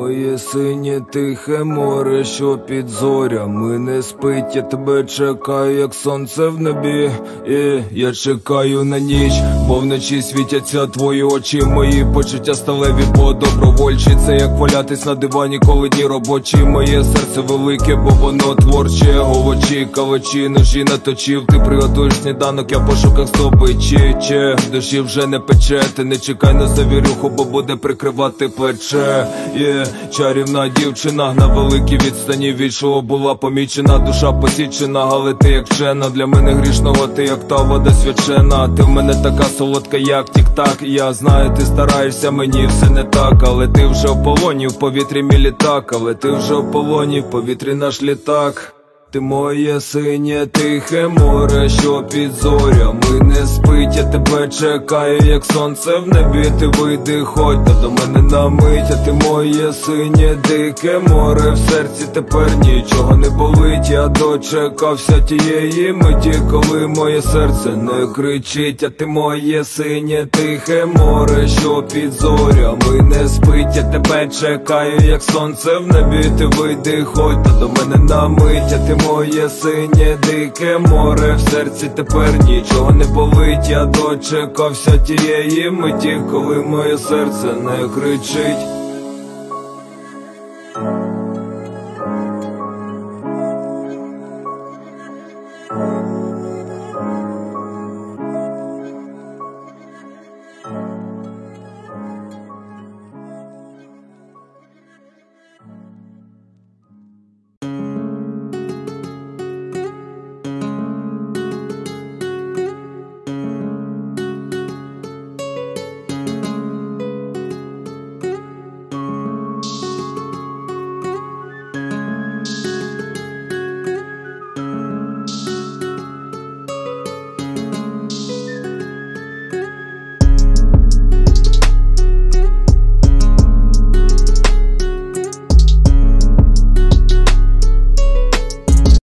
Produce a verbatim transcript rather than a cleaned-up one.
моє синє тихе море, що під зорями не спить. Я тебе чекаю, як сонце в небі, і я чекаю на ніч, бо вночі світяться твої очі. Мої почуття сталеві, бо добровольчі. Це як валятись на дивані, коли дні робочі. Моє серце велике, бо воно творче. Овочі, кавачі, ножі наточив. Ти приготуєш сніданок, я в пошуках здобичі. Че, душі вже не пече. Ти не чекай на завірюху, бо буде прикривати плече. Є чарівна дівчина, на великій відстані від шоу була помічена. Душа посічена, але ти як вчена. Для мене грішного ти як та вода свячена. Ти в мене така солодка, як тік-так. Я знаю, ти стараєшся, мені все не так. Але ти вже в полоні, в повітрі мій літак. Але ти вже в полоні, в повітрі наш літак. Ти моє синє тихе море, що під зорями не спить. Я тебе чекаю, як сонце в небі. Ти вийди, ходь до мене на мить. А ти моє синє дике море, в серці тепер нічого не болить. Я дочекався тієї миті, коли моє серце не кричить. А ти моє синє тихе море, що під зорями не спить. Я тебе чекаю, як сонце в небі. Ти вийди, ходь до мене на мить. А ти моє синє дике море, в серці тепер нічого не болить. Я дочекався тієї миті, коли моє серце не кричить.